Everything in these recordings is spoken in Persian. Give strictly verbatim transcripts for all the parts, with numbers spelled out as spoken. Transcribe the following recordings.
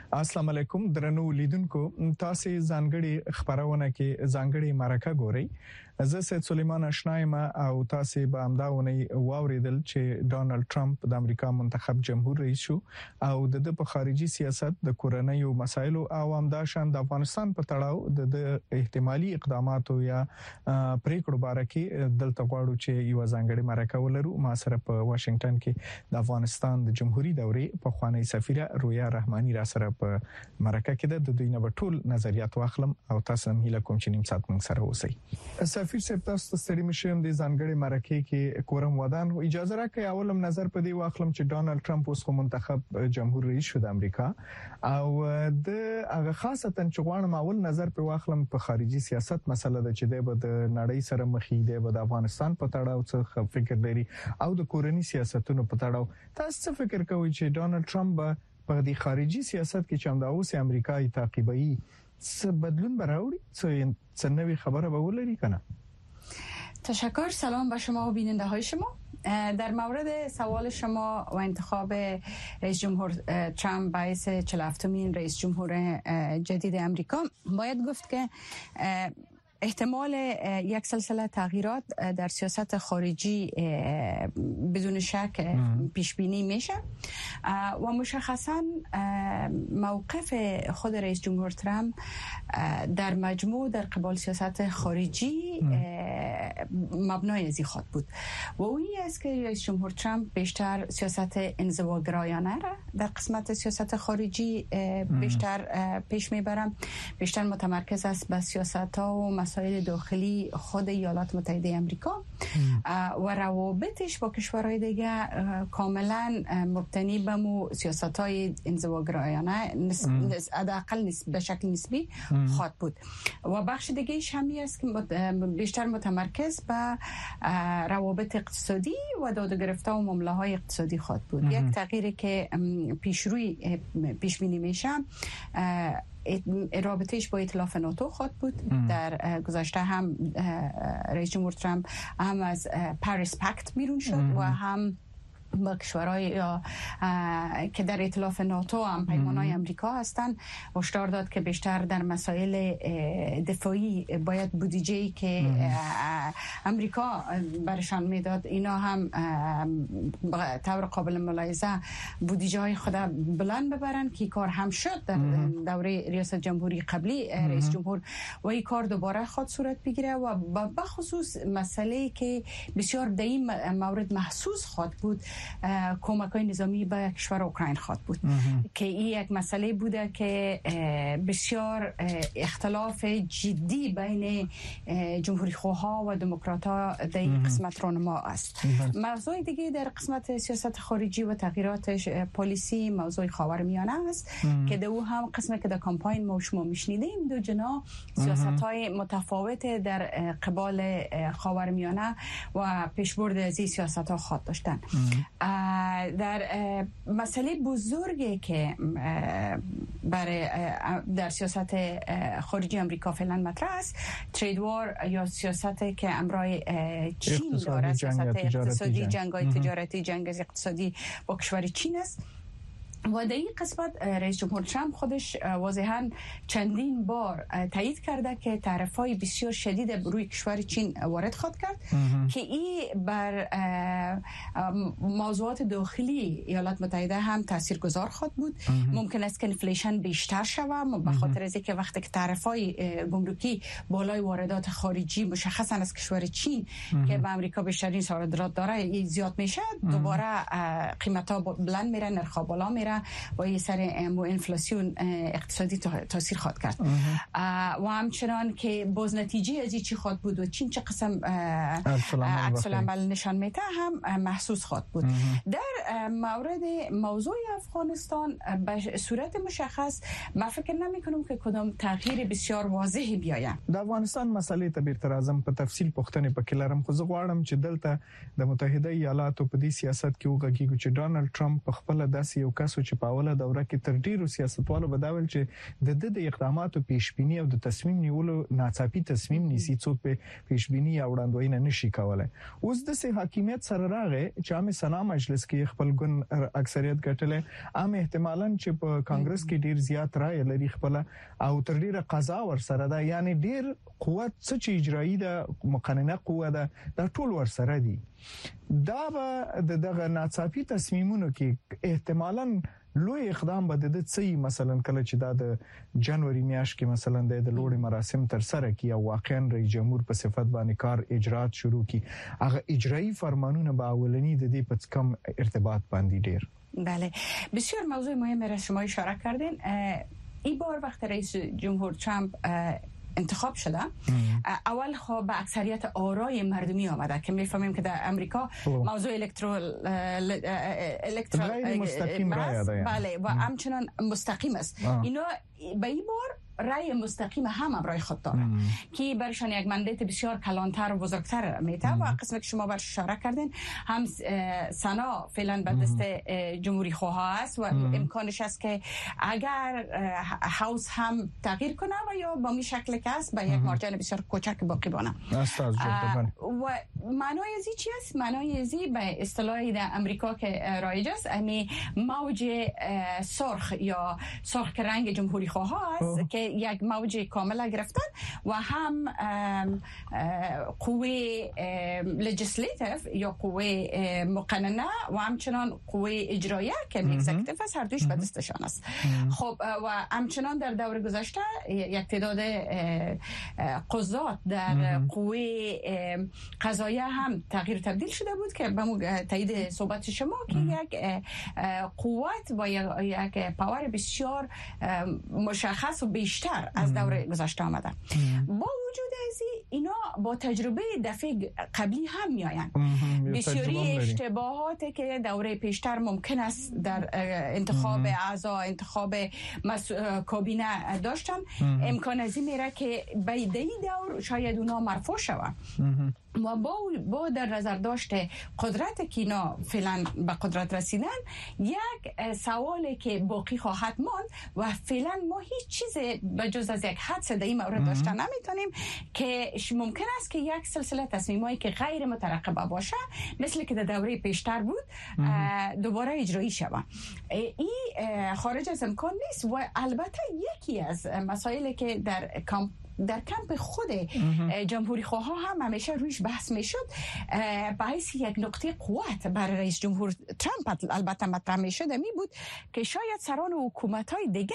السلام علیکم درنو لیدونکو تاسو ځانګړي خبرونه کې ځانګړي مرکه ګوري. زه سید سلیمان آشنایم او تاسو به امداونی واوریدل چې ډونالد ټرمپ د امریکا منتخب جمهور رئیس شو او د په خارجي سیاست د کورنۍ مسایلو او همداشان د افغانستان په تړاو د احتمالي اقداماتو یا پریکړو باره کې دلته غواړو چې یو ځانګړي مرکه ولرو. ما سره په واشنگټن کې د افغانستان د جمهوریت دورې په خوانی سفیره رویا رحماني را سره په مرکه کې د دوی نه ټول نظریات واخلم او تاسو هم هیله کوم چې نیم ساعت موږ سره اوسئ. سفیر صاحب تاسو ستړي مشم د ځانګړي مرکه کې کورم ودان اجازه راکړئ اولم نظر په دی واخلم چې ډونالد ټرمپ اوس منتخب جمهور رئیس شو د امریکا او د هغه خاصتا چې غواړم اول نظر په واخلم په خارجي سیاست مسله ده چې د نړۍ سره مخې دی د افغانستان په تړاو څه فکر لري او د کورنۍ سیاستونو په تړاو تاسو څه فکر کوئ چې ډونالد ټرمپ په د خارجي سیاست کې چې هم د اوس امریکایي تعقیبي څه بدلون براوړي څه نوې خبره به ولري کنه؟ تشکر. سلام به شما و بیننده های شما. در مورد سوال شما و انتخاب رئیس جمهور ترامپ باعث چهل و هفتمین رئیس جمهور جدید امریکا باید گفت که احتمال یک سلسله تغییرات در سیاست خارجی بدون شک پیش بینی میشه و مشخصا موقف خود رئیس جمهور ترامپ در مجموع در قبال سیاست خارجی مبنای ازی خواهد بود و اون است که رئیس جمهور ترامپ بیشتر سیاست انزواگرایانه را در قسمت سیاست خارجی بیشتر پیش میبرم، بیشتر متمرکز است به سیاست ها و مسائل داخلی خود ایالات متحده آمریکا و روابطش با کشورهای دیگه کاملا مبتنی به مو سیاست‌های انزواگرایانه حداقل به شکل نسبی خواهد بود و بخش دیگه‌اش همی است که بیشتر متمرکز به روابط اقتصادی و داد و گرفته و معامله‌های اقتصادی خواهد بود. یک تغییری که پیشروی پیش بینی میشه رابطهش با ائتلاف ناتو خواهد بود. در گذشته هم رئیس جمهور ترامپ هم از پاریس پکت بیرون شد و هم با کشورهای یا که در ائتلاف ناتو هم پیمانهای امریکا هستند هشدار داد که بیشتر در مسائل دفاعی باید بودجه‌ای که امریکا برشان میداد اینا هم به طور قابل ملاحظه بودجه های خود بلند ببرن که کار هم شد در دوره ریاست جمهوری قبلی رئیس جمهور و این کار دوباره خود صورت بگیره و به خصوص مسئله که بسیار در این مورد محسوس خواهد بود کمک های نظامی به کشور اوکراین خواهد بود که این یک مسئله بوده که بسیار اختلاف جدی بین جمهوری خواها و دموکرات ها در این قسمت رونما است. موضوع دیگه در قسمت سیاست خارجی و تغییرات پالیسی موضوع خاورمیانه است که در او هم قسمت که در کمپاین ما شما میشنیدیم دو جنا سیاست های متفاوت در قبال خاورمیانه و پیشبرد از این سیاست ها خواهد داشتن. در مسئله بزرگی که برای در سیاست خارجی آمریکا فعلا مطرح است ترید وار یا سیاستی که امرای چین داره، سیاست اقتصادی جنگ‌های تجارتی جنگ اقتصادی با کشور چین است و در این قسمت رئیس جمهور ترامپ خودش واضحاً چندین بار تایید کرده که تعرفه‌های بسیار شدید روی کشور چین وارد خواهد کرد که این بر موضوعات داخلی ایالات متحده هم تاثیرگذار خواهد بود. ممکن است که انفلیشن بیشتر شود به خاطر از اینکه وقتی که تعرفه‌های گمرکی بالای واردات خارجی مشخصاً از کشور چین که به آمریکا بیشترین صادرات داره زیاد میشه دوباره قیمت‌ها بلند میره، نرخ‌ها بالا میره و یه سر انفلاسیون اقتصادی تاثیر خواهد کرد و همچنان که باز نتیجه از این چی خواهد بود و چین چه قسم عکس العمل نشان میده هم محسوس خواهد بود. در مورد موضوع افغانستان به صورت مشخص ما فکر نمی کنم که کدام تغییر بسیار واضحی بیاید. د افغانستان مسئله ته بیرته راځم په تفصیل پوښتنه پکې لرم خو زه غواړم چې دلته د متحده ایالاتو په دې سیاست کې وګورئ چې ډونالد ټرمپ په خپل داسې یو کس تاسو چې په اوله دوره کې تر ډیرو سیاستوالو بداول چې د د اقداماتو پیشبینی او د تصمیم نیولو ناڅاپي تصمیم نیسي څوک په پیشبینی او وړاندوینه نشي کولای. اوس د سه حاکمیت سره راغی چې عام سنا مجلس کې خپل ګون اکثریت ګټلې، عام احتمالاً چې په کانګرس کې ډیر زیات رائے لري خپل او تر ډیره قضا ور سره ده، یعنی ډیر قوت څه اجرایی ده مقننه قوه ده دا ټول ور سره دي. دا به د دغه ناڅاپي تصمیمونو کې احتمالاً لوی اقدام به د څه مثلا کله چې دا د جنوري میاشت کې مثلا د لوړ مراسم تر سره کی او واقعا رئیس جمهور په صفت باندې کار اجرات شروع کی، هغه اجرایی فرمانونه به اولنی د دې په کم ارتباط باندې ډیر. بله، بسیار موضوع مهمی را شما اشاره کردین. این بار وقت رئیس جمهور ترامپ انتخاب شده اول خب به اکثریت آرای مردمی آمده که میفهمیم که در امریکا موضوع الکترال الکترال غیر مستقیم رای داده، بله، و همچنان مستقیم است. اینا به این بار رای مستقیم هم برای خود داره که برشان یک مندیت بسیار کلانتر و بزرگتر میته و قسمی که شما برش اشاره کردین هم سنا فعلا به دست جمهوری خواه است و امکانش است که اگر هاوس هم تغییر کنه و یا با می شکل که است به یک مارجن بسیار کوچک باقی بانه. و معنای ازی چی است؟ معنای ازی به اصطلاحی در امریکا که رایج است امی موج سرخ یا سرخ که رنگ جمهوری خواه است که یک موج کاملا گرفتن و هم قوه لجسلیتیو یا قوه مقننه و همچنان قوه اجراییه که اگزیکتیو است، هر دوش به دستشان است. خب و همچنان در دور گذشته یک تعداد قضات در قوه قضاییه هم تغییر تبدیل شده بود که به تایید صحبت شما که یک قوت و یک پاور بسیار مشخص و بیشتر از دور گذشته آمده. با وجود ازی اینا با تجربه دفعه قبلی هم میآیند. بسیاری اشتباهاتی که دوره پیشتر ممکن است در انتخاب اعضا انتخاب کابینه داشتن امکان ازی میره که به این دور شاید اونا مرفوع شود. و با, با در نظر داشته قدرت که اینا فعلا به قدرت رسیدن یک سوالی که باقی خواهد ماند و فعلا ما هیچ چیز به جز از یک حدس در این مورد داشته نمیتونیم که ممکن است که یک سلسله تصمیمایی که غیر مترقبه باشه مثل که در دوره پیشتر بود دوباره اجرایی شود. این خارج از امکان نیست و البته یکی از مسائلی که در کامپ در کمپ خود جمهوری خواه هم همیشه رویش بحث می شد باعث یک نقطه قوت برای رئیس جمهور ترامپ البته مطرح می شد می بود که شاید سران حکومت های دیگه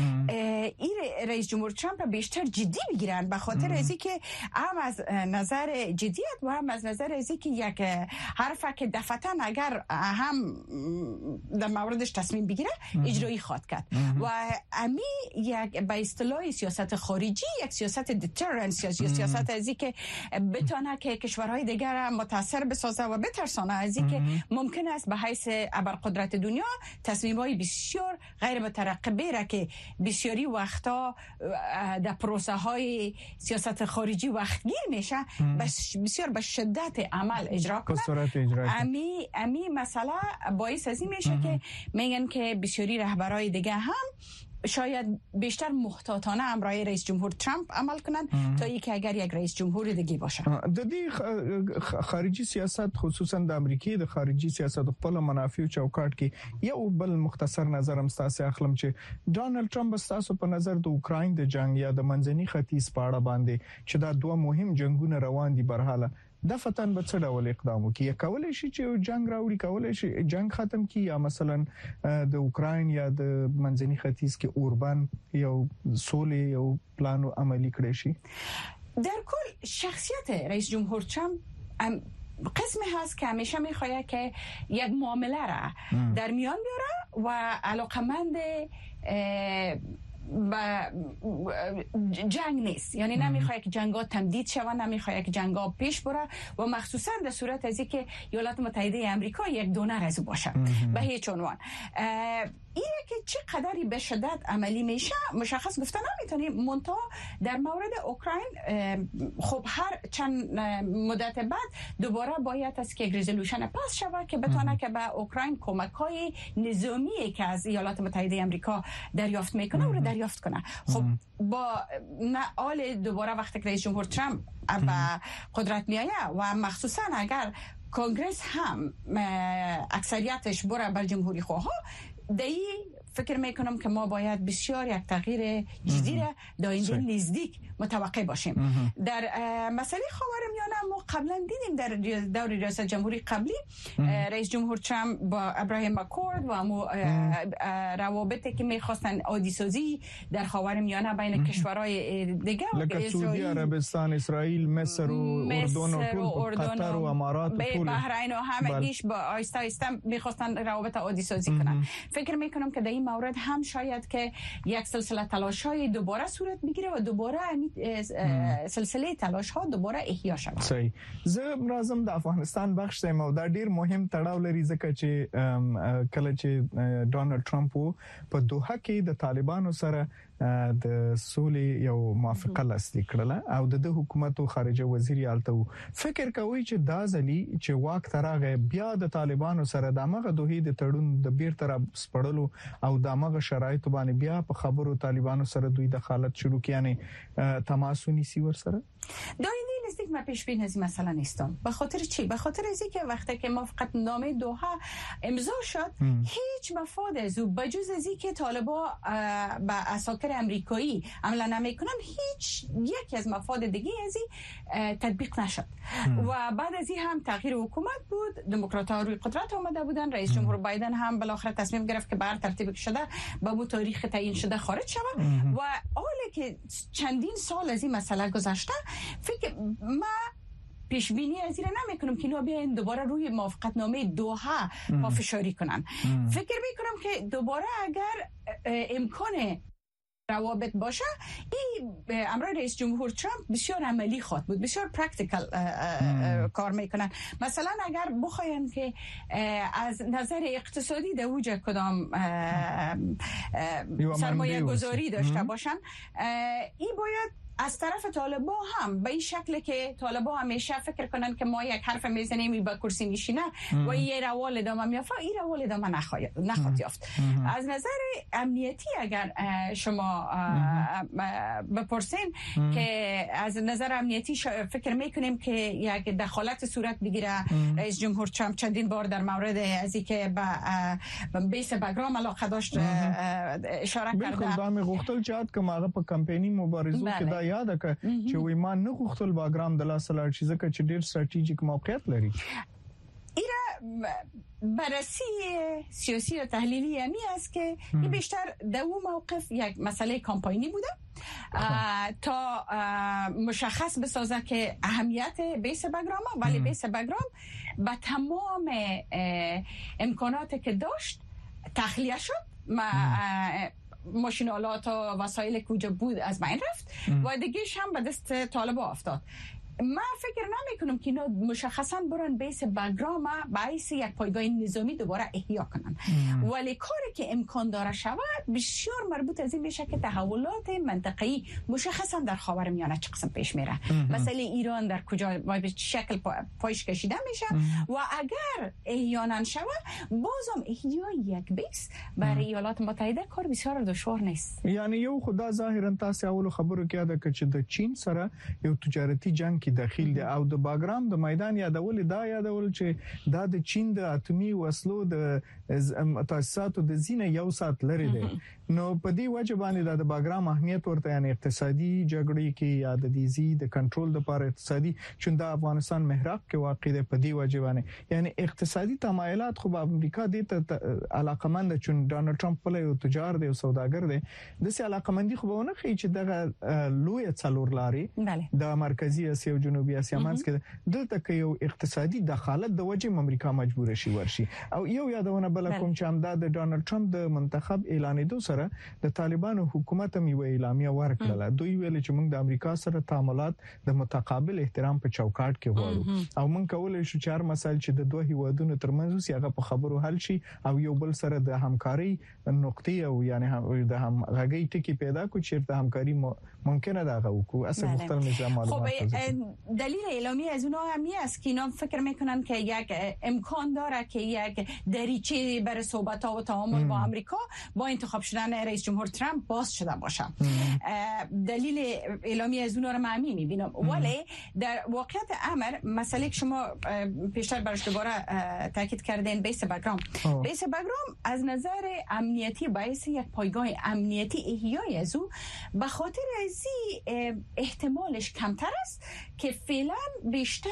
این رئیس جمهور ترامپ بیشتر جدی بگیرن به خاطر ازی که هم از نظر جدیت و هم از نظر ازی که یک حرفه که دفعتا اگر هم در موردش تصمیم بگیره اجرایی خواد کرد و امی یک به اصطلاح سیاست خارجی یک سیاست دیترنس یا سیاست ازی که بتونه که کشورهای دیگر متاثر بسازه و بترسانه ازی که ممکن است به حیث ابرقدرت دنیا تصمیم‌های بسیار غیر مترقبه را که بسیاری وقتا در پروسه های سیاست خارجی وقتگیر میشه بسیار به شدت عمل اجرا کنه. امی امی مسئله باعث ازی میشه که میگن که بسیاری رهبرای دیگه هم شاید بیشتر محتاطانه امرای رئیس جمهور ترامپ عمل کنن تا اینکه اگر یک رئیس جمهور دیگه باشه. د دې خارجي سیاست خصوصا د امریکای د خارجي سیاست خپل منافع او چوکاټ کې یو بل مختصر نظر هم تاسو اخلم چې ډانلډ ترامپ تاسو په نظر د اوکراین د جنگ یا د منځني ختیځ په اړه باندې چې دا دوه مهم جنگونه روان دي برحاله د فتن به څه ډول اقدام وکړي کولای شي چې جنگ راوړي کولای شي جنگ ختم کړي یا مثلا د اوکراین یا د منځني ختیځ کې اوربان یو سولې یو پلان عملی کړی شي. در کل شخصیت رئیس جمهور ترامپ قسمی هست که همیشه میخواد که یک معامله را در میان بیاره و علاقمند با جنگ نیست، یعنی نمیخواد که جنگا تمدید شود، نمیخواد که جنگا پیش بره و مخصوصا در صورت ازی که ایالات متحده آمریکا یک دونر از باشه به هیچ عنوان. اینه که چقدری به شدت عملی میشه مشخص گفتن نمیتونیم. منتها در مورد اوکراین خب هر چند مدت بعد دوباره باید است که رزولوشن پاس شود که بتونه که به اوکراین کمک‌های نظامی که از ایالات متحده آمریکا دریافت میکنه رو دریافت کنه. خب با نهال دوباره وقتی که رئیس جمهور ترامپ به قدرت میآید و مخصوصا اگر کنگرس هم اکثریتش بره بر جمهوری خواه، دی فکر میکنم که ما باید بسیار یک تغییر جدی را در آینده نزدیک متوقع باشیم. در مسئله خاورمیانه ما قبلا دیدیم در دور ریاست جمهوری قبلی رئیس جمهور ترامپ با ابراهیم اکورد و امو روابطی که میخواستن عادی سازی در خاورمیانه بین کشورهای دیگه لکه سعودی عربستان، اسرائیل، مصر و اردن و قطر و امارات و بحرین و همگیش با آیسته آیسته میخواستن روابط عادی سازی کنن. فکر میکنم که در این مورد هم شاید که یک سلسله تلاش‌های دوباره صورت بگیره و دوباره سلسله تلاش‌ها دوباره احیا شود. صحیح. زه راځم د افغانستان بخش ته مو دا ډیر مهم تړاو لري ځکه چې کله چې ډونالد ټرمپ په دوحه کې د طالبانو سره د سولې یو موافقه لاسلیک کړله او د حکومت او خارجه وزیر یالته فکر کوي چې دا ځلی چې واک ترغه بیا د طالبانو سره د مغه دوه د تړون د بیر تر سپړلو او د مغه شرایط باندې بیا په خبرو طالبانو سره دوی دخالت شروع کیانه تماس ونیسی ور سره دا این نزدیک ما پیش بین از مثلا نیستم. به خاطر چی؟ به خاطر از اینکه وقتی که موافقت نامه دوحه امضا شد ام. هیچ مفاد از او بجز از اینکه طالبا به اساکر امریکایی عملا نمیکنن هیچ یکی از مفاد دیگه از این تطبیق نشد. ام. و بعد از این هم تغییر حکومت بود، دموکرات‌ها روی قدرت آمده بودن، رئیس جمهور بایدن هم بالاخره تصمیم گرفت که بر ترتیب شده با مو تاریخ تعیین شده خارج شود و حالا که چندین سال از این مسئله گذشته فکر ما پیش بینی از این نمیکنم که اینا بیاین دوباره روی موافقت نامه دوحه پافشاری کنن. ام. فکر میکنم که دوباره اگر امکان روابط باشه این امر رئیس جمهور ترامپ بسیار عملی خواهد بود، بسیار پرکتیکال کار میکنن. مثلا اگر بخواین که از نظر اقتصادی در اوج کدام سرمایه گذاری داشته باشن این باید از طرف طالبا هم به این شکل که طالبا همیشه فکر کنن که ما یک حرف میزنیم با کرسی میشینه و یه روال ادامه میافته، این روال ادامه نخواهد یافت. از نظر امنیتی اگر شما بپرسین که از نظر امنیتی فکر میکنیم که یک دخالت صورت بگیره رئیس جمهور ترامپ چندین بار در مورد از اینکه به بیس بگرام علاقه داشت اشاره کرده. بالکل دا می غوښتل چې کوم هغه په کمپایني مبارزو کې دا یاد که چې وای ما نه غوښتل باګرام د لاس لار چیزه که چې ډیر استراتیژیک موقعیت لري. ایرا بررسی سیاسی و تحلیلی همی است که این بیشتر در اون موقف یک مسئله کمپاینی بوده تا مشخص بسازه که اهمیت بیس بگرام، ولی بیس بگرام با تمام امکاناتی که داشت تخلیه شد. ماشینالات و وسایل کجا بود از بین رفت و دیگهش هم به دست طالبا افتاد. من فکر نمی کنم که اینا مشخصا برن بیس بگرام باعث یک پایگاه نظامی دوباره احیا کنن ام. ولی کاری که امکان داره شود بسیار مربوط از این میشه که تحولات منطقه‌ای مشخصا در خاورمیانه چه قسم پیش میره. مسئله ایران در کجا به شکل پایش کشیده میشه ام. و اگر احیا نشود بازم احیای یک بیس برای ایالات متحده کار بسیار دشوار نیست. یعنی یو خدا ظاهرا تاسو اول خبرو کې ده چې د چین سره یو تجارتي جنگ کې داخل دي او د باګرام د میدان یادول دا یادول چې دا د چین د اتمی وسلو د تاسیساتو د زینه یو سات لري دي. نو په دې وجه باندې د باګرام اهمیت ورته یعنی اقتصادي جګړې کې یا د دیزي د کنټرول لپاره اقتصادي چې د افغانستان محراب کې واقع ده په دې وجه باندې یعنی اقتصادي تمایلات خو امریکا دې ته علاقمند چې ډونالد ټرمپ په یو تجار دی او سوداګر دی د سي علاقمندي خو به نه خي چې دغه لوی څلور لاري د مرکزی اسیا او جنوبي اسیا مانس کې دلته کې یو اقتصادي دخالت د وجه امریکا مجبور شي ورشي او یو یادونه بل کوم چې همدا د ډانلډ ټرمپ د منتخب اعلانېدو سره د طالبانو حکومت هم یو اعلامیه ورکړه. دوی ویل چې موږ د امریکا سره تعاملات د متقابل احترام په چوکاټ کې غواړو او موږ کولای شو چې هر مسایل چې د دوه هیوادونو ترمنځ هغه په خبرو حل شي او یو بل سره د همکاري نقطې او یعنی د هم غږی ټکی پیدا کو چې د همکاري ممکنه ده هغه اصلا مختلف نظام معلومات. خب دلیل اعلامی از اونها هم است که اینا فکر میکنن که یک امکان داره که یک دریچه برای صحبت ها و تعامل با آمریکا با انتخاب شدن رئیس جمهور ترامپ باز شده باشه. دلیل اعلامی از اونها رو من میبینم ولی در واقعیت امر مسئله که شما پیشتر برش دوباره تاکید کردین بیس بگرام بیس بگرام از نظر امنیتی باعث یک پایگاه امنیتی احیای از او به خاطر ازی احتمالش کمتر است که فعلا بیشتر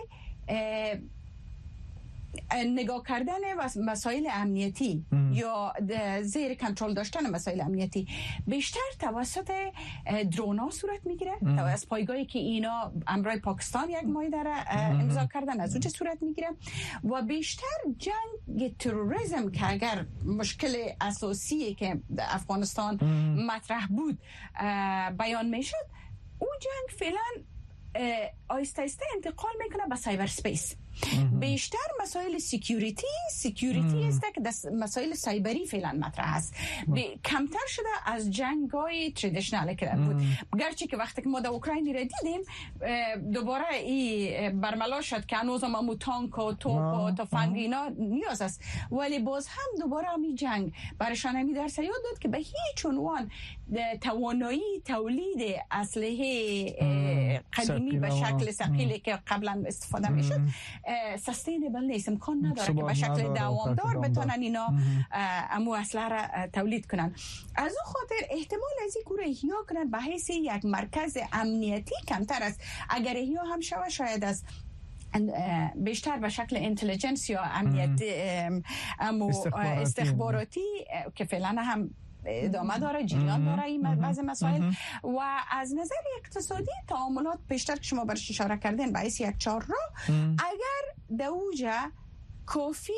نگاه کردن مسائل امنیتی ام. یا زیر کنترل داشتن مسائل امنیتی بیشتر توسط درونا صورت میگیره از پایگاهی که اینا امرای پاکستان یک مایه داره امضا کردن از اونجا صورت میگیره و بیشتر جنگ تروریسم که اگر مشکل اساسی که افغانستان ام. مطرح بود بیان میشد اون جنگ فعلا آیسته آیسته انتقال میکنه به سایبر سپیس. بیشتر مسائل سکیوریتی سکیوریتی است که دست مسائل سایبری فعلا مطرح است. کمتر شده از جنگ‌های ترادیشنال که بود. گرچه که وقتی که ما در اوکراین را دیدیم دوباره این برملا شد که هنوز هم تانک و توپ و تفنگ اینا نیاز است ولی باز هم دوباره همین جنگ برایشان همی درس یاد داد که به هیچ عنوان توانایی تولید اسلحه قدیمی به شکل ثقیلی که قبلا استفاده میشد سستینبل نیست، امکان نداره که به شکل دوامدار بتونن اینا امو اسلحه را تولید کنن. از اون خاطر احتمال از این کوره احیا کنن به حیث یک مرکز امنیتی کمتر است. اگر احیا هم شود شاید از بیشتر به شکل اینتلیجنس یا امنیت امو استخباراتی, استخباراتی که فعلا هم ادامه داره جریان داره این بعض مسائل و از نظر اقتصادی تعاملات بیشتر که شما برش اشاره کردین باعث یک چهار را اگر دوجه کافی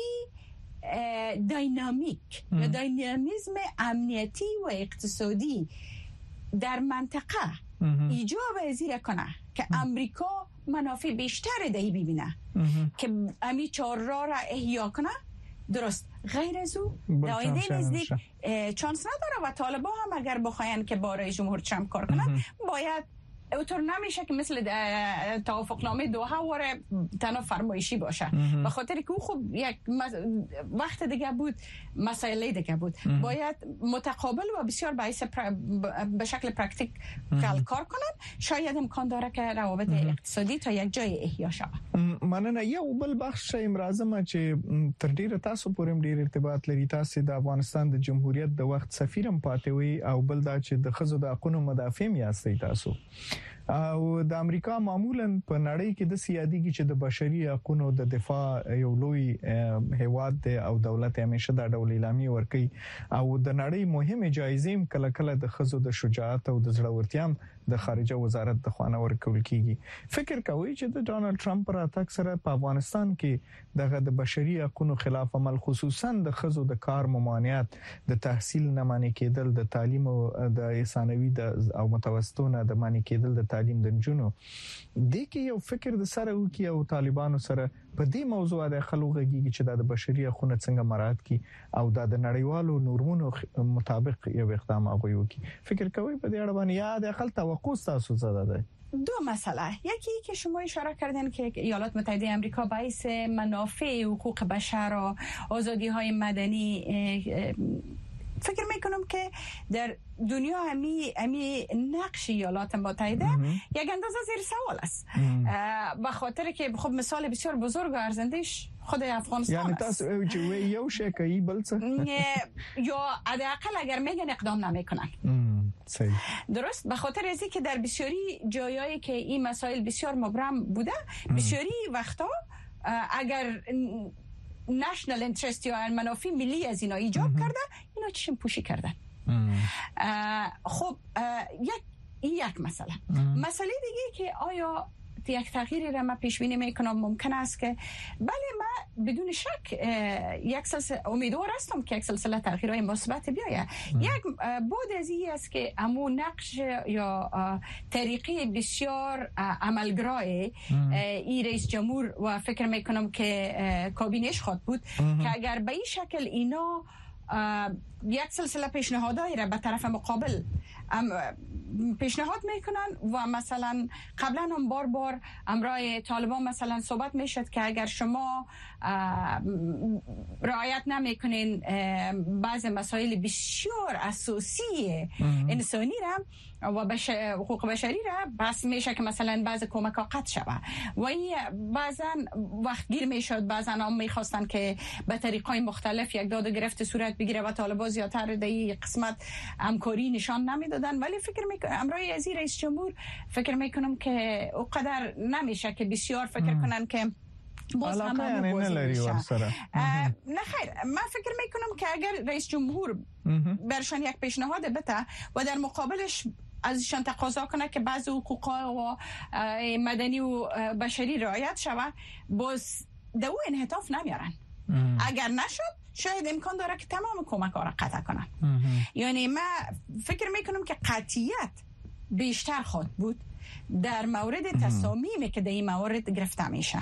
دینامیک یا دینامیزم امنیتی و اقتصادی در منطقه ایجاب ازیر کنه که امریکا منافع بیشتر دی ببینه که امی چهار را را احیا کنه درست غیر از او در آینده نزدیک چانس نداره و طالبان هم اگر بخواین که با رئیس جمهور ترامپ کار کنن باید اوتور نمیشه که مثل توافقنامه دوحه وره تنها فرمایشی باشه به خاطر که او خب یک وقت دیگه بود مسائل دیگه بود باید متقابل و بسیار باعث به شکل پرکتیک کار کنن. شاید امکان داره که روابط اقتصادی تا یک جای احیا شود. مننه. یو بل بخش امرازمه چې تر ډیره تاسو پورې ډیر ارتباط لري تاسو د افغانستان د جمهوریت د وخت سفیرم پاتې وي او بل دا چې د خزو د حقوقو مدافع یاستئ تاسو او د امریکا معمولا په نړۍ کې د سیادي کې چې د بشري حقوقو د دفاع یو لوی هیواد دی او دولت همیشه دا ډول اعلامیه ورکي او د نړۍ مهمه جایزې کله کله د خزو د شجاعت او د زړورتیا د خارجه وزارت د خوانه ورکول کیږي. فکر کوي چې د ډانلډ ټرمپ راتګ سره په افغانستان کې دغه د بشري حقوقو خلاف عمل خصوصا د خزو د کار ممانعت د تحصیل نه معنی کېدل د تعلیم او د ثانوي د او متوسطونه د معنی کېدل د تعلیم د جنونو د کې یو فکر د سره وکي او طالبانو سره په دې موضوع د خلوغږي چې د بشري حقوقو څنګه مراعات کی او د نړیوالو نورمونو مطابق یو اقدام اغوي کی. فکر کوي په دې اړه باندې یا د خپل توقع تاسو زده ده؟ دو مسئله. یکی که شما اشاره کردین که ایالات متحده آمریکا باعث منافع حقوق بشر و آزادی های مدنی فکر میکنم که در دنیا همی همی نقش ایالات متحده یک اندازه زیر سوال است به خاطر که خب مثال بسیار بزرگ و ارزندهش خود افغانستان یعنی است. تاسو چې یو شی کوي بل څه یا حداقل اگر میگن اقدام نمیکنن. صحیح. درست به خاطر ازی که در بسیاری جایایی که این مسائل بسیار مبرم بوده بسیاری وقتا اگر نشنال اینترست یا منافع ملی از اینا ایجاب کرده اینا چشم پوشی کردن. خب یک این یک مسئله. مسئله دیگه که آیا یک تغییری را ما پیش بینی میکنم ممکن است که بله ما بدون شک یک سلسله امیدوار هستم که یک سلسله تغییرهای مثبت بیاید. یک بود از این است که امو نقش یا طریقه بسیار عملگرای این رئیس جمهور و فکر میکنم که کابینش خود بود که اگر به این شکل اینا یک سلسله پیشنهادایی را به طرف مقابل پیشنهاد میکنن و مثلا قبلا هم بار بار امرای طالبان مثلا صحبت میشد که اگر شما رعایت نمیکنین بعض مسائل بسیار اساسی انسانی را و بش... حقوق بشری را بس میشه که مثلا بعض کمک ها قطع شود و این بعضا وقت گیر میشد، بعضا هم میخواستن که به طریقای مختلف یک داد و گرفت صورت بگیره و طالبان زیادتر در این قسمت همکاری نشان نمیدادن. ولی فکر میکنم امرای از رئیس جمهور فکر میکنم که اونقدر نمیشه که بسیار فکر ام. کنن که باز همه یعنی نلری ورسره. نه خیر، من فکر میکنم که اگر رئیس جمهور برشان یک پیشنهاد بده و در مقابلش ازشان تقاضا کنه که بعض حقوق و مدنی و بشری رعایت شود، باز دو انحطاف نمیارن. اگر نشد شاید امکان داره که تمام کمک ها را قطع کنن. یعنی من فکر میکنم که قطعیت بیشتر خود بود در مورد تصامیمی که در این موارد گرفته میشه.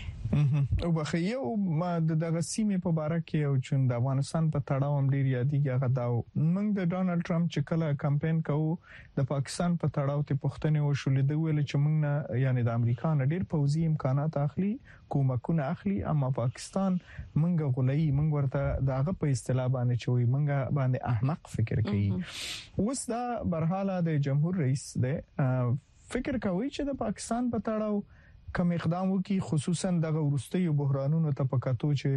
او بخیه او ما دغه سیمې په باره کې او چون د افغانستان په تړاو هم ډیر یادېږي هغه دا موږ د ډونالد ټرمپ چې کله کمپاین کوو د پاکستان په تړاو ته پښتنې وشولې د ویل چې موږ نه یعنی د امریکا نه ډیر پوځي امکانات اخلي، کومکونه اخلي، اما پاکستان موږ غولای موږ ورته داغه په اصطلاح باندې چوي موږ باندې احمق فکر کوي. اوس دا برحاله د جمهور رئیس د فکر کوي چې د پاکستان په تړاو کوم اقدام وکي، خصوصا دغه ورستي بحرانونو ته پکاتو چې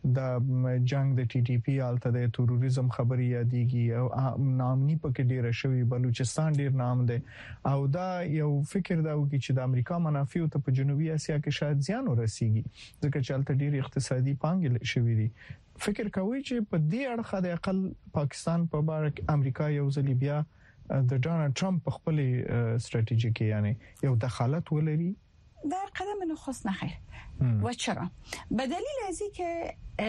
د جنگ د ټي ټي پی الته د تروریزم خبري یادېږي او نامني پکې ډیره شوی، بلوچستان ډیر نام ده او دا یو فکر دا وکي چې د امریکا منافع ته په جنوبي اسیا کې شاید زیان ورسیږي ځکه چې الته ډیر اقتصادي پانګې شوی دي. فکر کوي چې په دې اړه د اقل پاکستان په اړه امریکا یو ځل بیا د ډونالد ټرمپ په خپل ستراتیژي کې یعنی یو دخالت ولري در قدم نخست نخیر. و چرا؟ به دلیل ازی که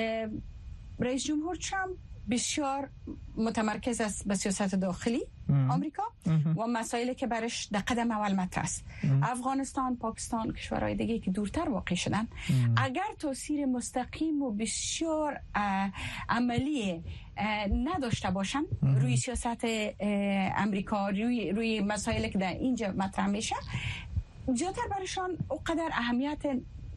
رئیس جمهور ترامپ بسیار متمرکز است به سیاست داخلی آمریکا و مسائلی که برش در قدم اول مطرح است. افغانستان، پاکستان، کشورهای دیگه که دورتر واقع شدن اگر تاثیر مستقیم و بسیار عملی نداشته باشن روی سیاست آمریکا، روی روی مسائلی که در اینجا مطرح میشه، زیادتر برایشان اونقدر اهمیت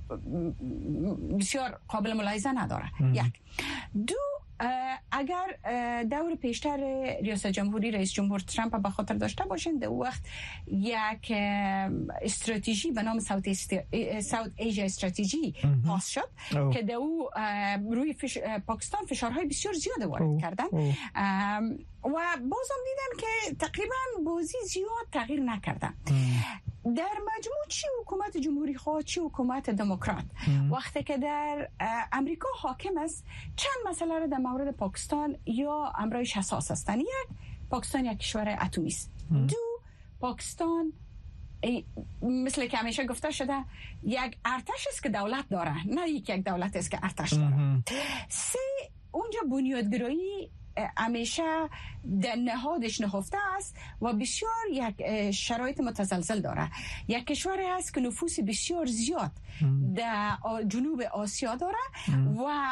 بسیار قابل ملاحظه نداره. یک دو، اگر دور پیشتر ریاست جمهوری رئیس جمهور ترامپ به خاطر داشته باشین، در وقت یک استراتژی به نام ساوت ایژیا استراتژی پاس شد اوه. که در او روی فش... پاکستان فشارهای بسیار زیاد وارد اوه. کردن اوه. و بازم دیدن که تقریبا بازی زیاد تغییر نکردن. در مجموع چی حکومت جمهوری خواه چی حکومت دموکرات وقتی که در امریکا حاکم است چند مسئله را در مورد پاکستان یا امرایش حساس هستند. یک، پاکستان یک کشور اتمی است. دو، پاکستان مثل که همیشه گفته شده یک ارتش است که دولت داره، نه یک یک دولت است که ارتش داره. سه، اونجا بنیادگرایی همیشه در نهادش نهفته است و بسیار یک شرایط متزلزل داره. یک کشوری است که نفوس بسیار زیاد در جنوب آسیا داره و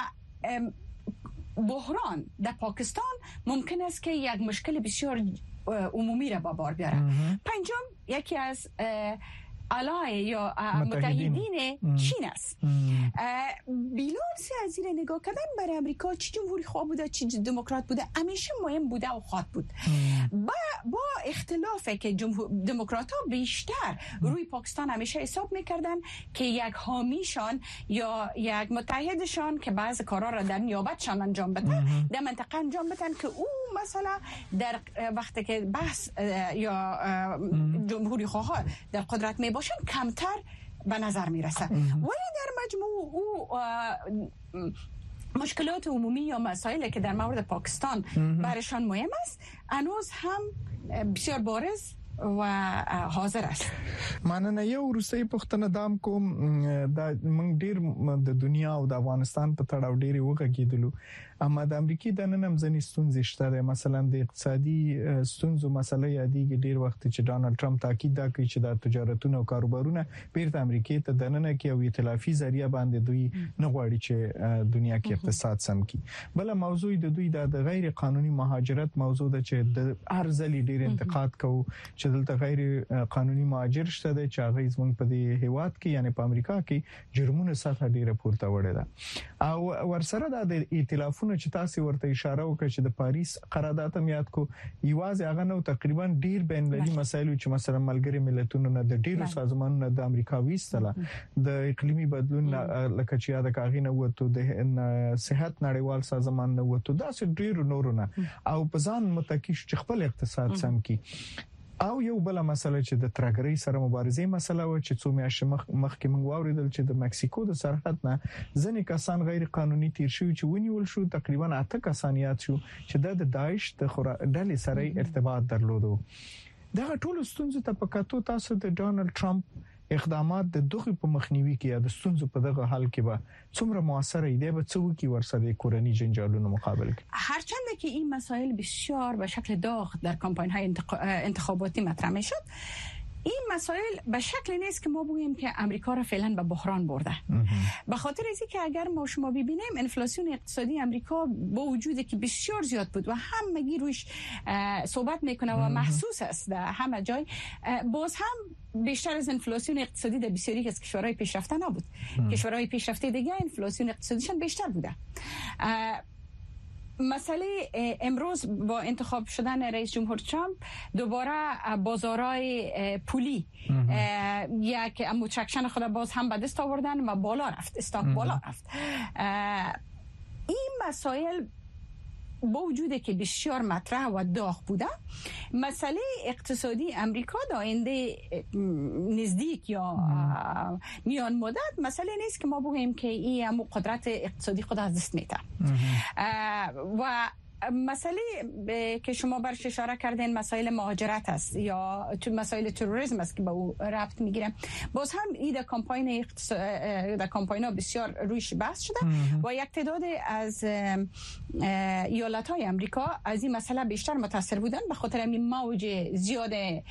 بحران در پاکستان ممکن است که یک مشکل بسیار عمومی را با بار بیاره. پنجم، یکی از علای یا متحدین چین است. بیلانس از زیر نگاه کردن برای امریکا چی جمهوری خواه بوده چی دموکرات بوده همیشه مهم بوده و خواهد بود. با, با اختلافه که دموکرات ها بیشتر روی پاکستان همیشه حساب میکردن که یک حامیشان یا یک متحدشان که بعض کارا را در نیابتشان انجام بدن در منطقه انجام بدن که او مثلا در وقتی که بحث یا جمهوری خواه در قدرت می باشن کمتر به نظر میرسه. ولی در مجموع او مشکلات عمومی یا مسائلی که در مورد پاکستان برشان مهم است هنوز هم بسیار بارز و حاضر است. ماننه یو روسي پښتنه دام کوم د من ډیر د دنیا او د افغانستان په تړاو ډیر وغږیدلو، اما د امریکای د ننم ځنې ستونزې شته، مثلا د اقتصادي ستونزو مسله یادېږي ډیر وخت چې ډانلډ ټرمپ تاکید دا کوي چې د تجارتونو او کاروبارونه بیرته امریکای ته د ننه کې او ائتلافي ذریعہ باندې دوی نه غواړي چې دنیا کې اقتصاد سم کړي. بل موضوع د دوی د غیر قانوني مهاجرت موضوع ده چې د ارزلي ډیر انتقاد کوي چې دلته غیر قانوني مهاجر شته چې هغه زموږ په دې هیواد کې یعنی په امریکا کې جرمونه سطح ډیره پورته وړي ده او ورسره د ائتلاف چې تاسو ورته اشاره وکړه چې د پاریس قرارداد هم یاد کو یوازې هغه نو تقریبا ډیر بین المللي مسایل چې مثلا ملګری ملتونو نه د ډیرو سازمانونو د امریکا ویستله د اقلیمي بدلون لکه چې یاد کاغینه وته د صحت نړیوال سازمان نه وته دا څه ډیرو نورونه او په ځان متکی چې خپل اقتصاد سم کی او یو بل مسله چې د ترګری سره مبارزې مسله و چې څو میاشتې مخ مخکې موږ واوریدل چې د مکسیکو د سرحد نه ځینې کسان غیر قانوني تیر شوي چې ونیول شو، تقریبا اته کسان یاد شو چې د داعش د ډلې سره ارتباط درلودو. دا ټول ستونزې ته په کتو تاسو د ډانلډ ټرمپ اقدامات د دغه په مخنیوي کې یا د ستونزو په دغه حل کې به څومره موثره ایده به څو کی ورسره کورنی جنجالونو مقابله کوي؟ هرچند که این مسائل بسیار به شکل داغ در کمپاین های انتخاباتی مطرح میشد، این مسائل به شکل نیست که ما بگوییم که امریکا را فعلا به بحران برده. به خاطر اینکه که اگر ما شما ببینیم انفلاسیون اقتصادی امریکا با وجودی که بسیار زیاد بود و همگی روش صحبت میکنه و محسوس است در همه جای، باز هم بیشتر از انفلاسیون اقتصادی در بسیاری از کشورهای پیشرفته نبود. کشورهای پیشرفته دیگه انفلاسیون اقتصادیشان بیشتر بوده. مسئله امروز با انتخاب شدن رئیس جمهور ترامپ دوباره بازارهای پولی یک مترکشن خود باز هم به دست آوردن و بالا رفت، استاک بالا رفت. این مسائل با وجودی که بسیار مطرح و داغ بوده، مسئله اقتصادی امریکا در آینده نزدیک یا میان مدت مسئله نیست که ما بگوییم که این همو قدرت اقتصادی خود از دست میده. و مسئله که شما برش اشاره کردین مسائل مهاجرت است یا تو مسائل تروریسم است که به او ربط میگیره. باز هم این در کمپاین اقتص... در کمپاینا بسیار رویش بحث شده و یک تعداد از ایالت‌های امریکا از این مسئله بیشتر متاثر بودن به خاطر این موج زیاد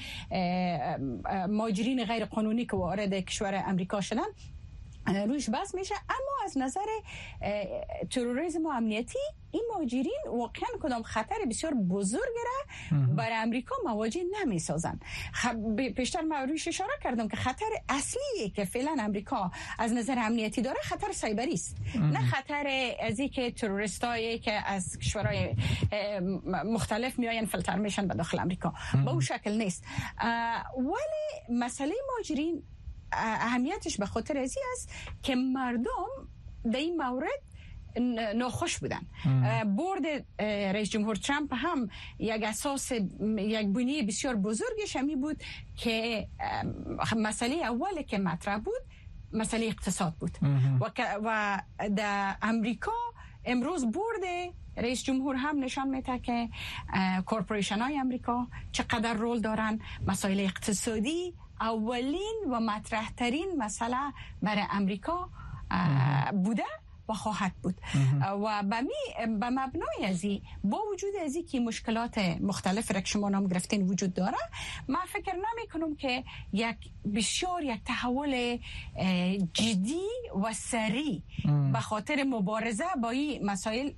مهاجرین غیر قانونی که وارد کشور امریکا شدن رویش بحث میشه. اما از نظر تروریسم و امنیتی این مهاجرین واقعا کدام خطر بسیار بزرگ را برای امریکا مواجه نمی سازن. خب پیشتر من رویش اشاره کردم که خطر اصلی که فعلا امریکا از نظر امنیتی داره خطر سایبری است، نه خطر از اینکه تروریستایی که از کشورهای مختلف میآیند فلتر میشن به داخل امریکا به اون شکل نیست. ولی مسئله مهاجرین اهمیتش به خاطر ازی است که مردم در این مورد ناخوش بودن. بورد رئیس جمهور ترامپ هم یک اساس یک بنیه بسیار بزرگش همی بود که مسئله اولی که مطرح بود مسئله اقتصاد بود و و در امریکا امروز بورد رئیس جمهور هم نشان میده که کورپوریشن های امریکا چقدر رول دارن. مسائل اقتصادی اولین و مطرح ترین مسئله برای امریکا بوده و خواهد بود و به مبنای ازی با وجود ازی که مشکلات مختلف را که شما نام گرفتین وجود داره، من فکر نمی کنم که یک بسیار یک تحول جدی و سریع به خاطر مبارزه با این مسائل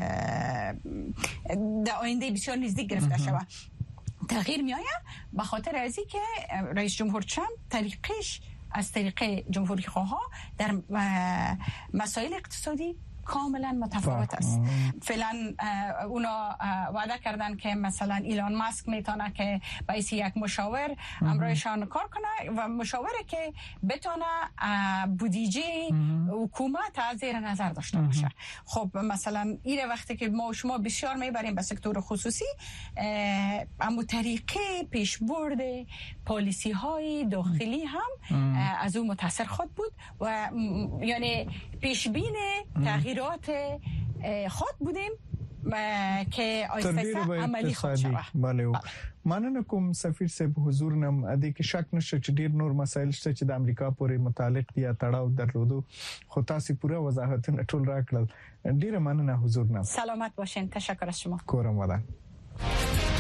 در آینده بسیار نزدیک گرفته شود تغییر می آید، به خاطر ازی که رئیس جمهور ترامپ طریقش از طریق جمهوری خواه در مسائل اقتصادی کاملا متفاوت است. فعلا اونا وعده کردن که مثلا ایلان ماسک میتونه که باعث یک مشاور امروزشان کار کنه و مشاوره که بتونه بودجه حکومت از زیر نظر داشته باشه. خب مثلا این وقتی که ما و شما بسیار میبریم به سکتور خصوصی، اما طریقه پیشبرد پالیسی های داخلی هم از اون متاثر خود بود و یعنی پیشبین تغییر خود بودیم که آیسته عملی خود شوه. بله. مننه کوم سفیر صاحب حضور نم ادي کې شک نشته چې ډیر نور مسایل شته چې د امریکا پورې متعلق دي یا تړاو درلودو خو تاسو پوره وضاحت ټول راکړل. ډیر مننه حضور نم. سلامت باشین. تشکر از شما. کورم ودان.